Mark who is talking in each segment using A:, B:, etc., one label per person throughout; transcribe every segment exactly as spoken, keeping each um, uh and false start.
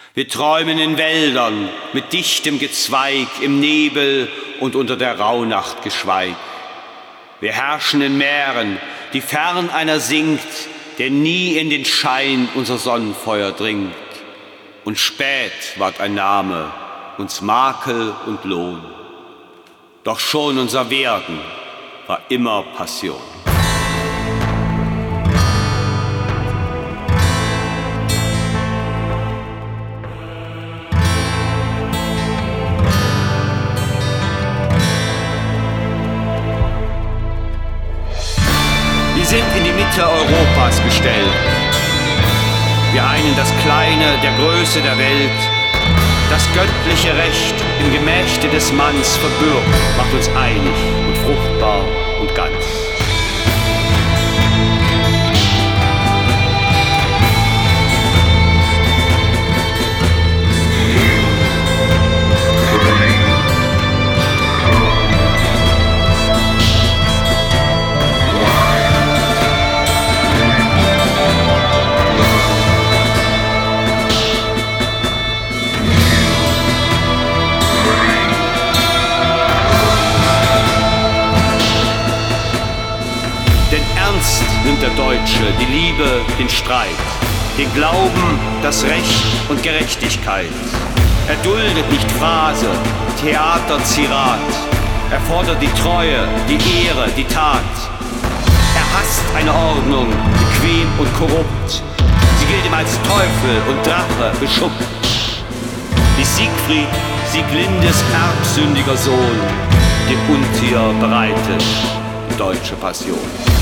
A: Wir träumen in Wäldern mit dichtem Gezweig, im Nebel und unter der Rauhnacht Geschweig. Wir herrschen in Meeren, die fern einer singt, der nie in den Schein unser Sonnenfeuer dringt. Und spät ward ein Name, uns Makel und Lohn. Doch schon unser Werden war immer Passion. Wir sind in die Mitte Europas gestellt. Wir einen das Kleine der Größe der Welt. Das göttliche Recht im Gemächte des Manns verbürgt, macht uns einig und fruchtbar und ganz. Nimmt der Deutsche die Liebe, den Streit, den Glauben, das Recht und Gerechtigkeit. Er duldet nicht Phrase, Theater, Zirat. Er fordert die Treue, die Ehre, die Tat. Er hasst eine Ordnung, bequem und korrupt. Sie gilt ihm als Teufel und Drache beschuppt. Wie Siegfried, Sieglindes erbsündiger Sohn, dem Untier bereitet die deutsche Passion.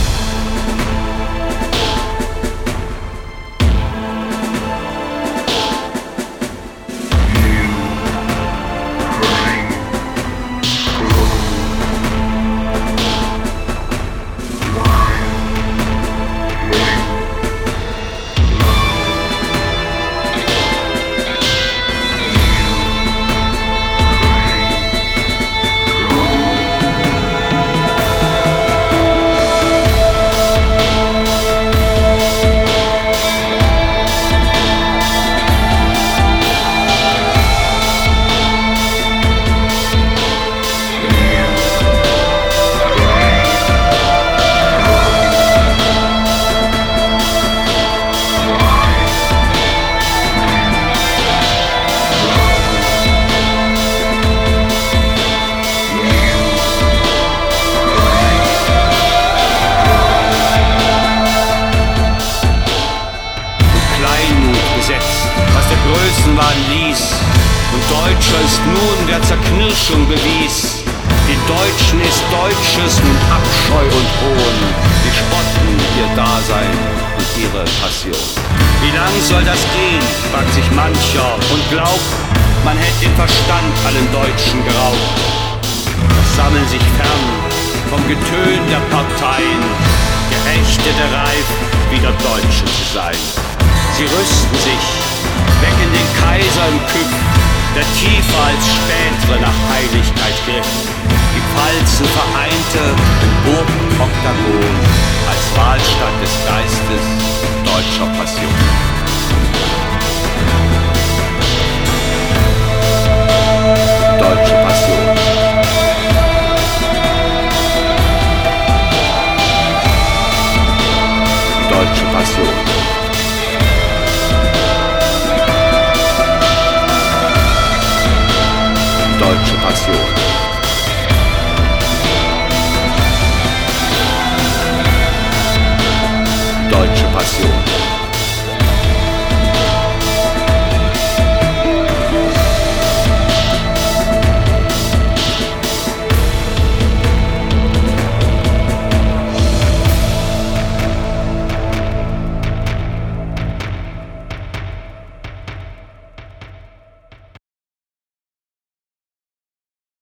A: Ließ. Und Deutscher ist nun, wer Zerknirschung bewies. Den Deutschen ist Deutsches nun Abscheu und Hohn. Die spotten ihr Dasein und ihre Passion. Wie lang soll das gehen, fragt sich mancher und glaubt, man hätte den Verstand allen Deutschen geraubt. Doch sammeln sich fern vom Getön der Parteien Geächtete reif, wieder Deutsche zu sein. Sie rüsten sich, wecken den Kaiser im Küff, der tiefer als spätere nach Heiligkeit griff. Die Pfalzen vereinte im Burg-Oktagon als Wahlstatt des Geistes deutscher Passion.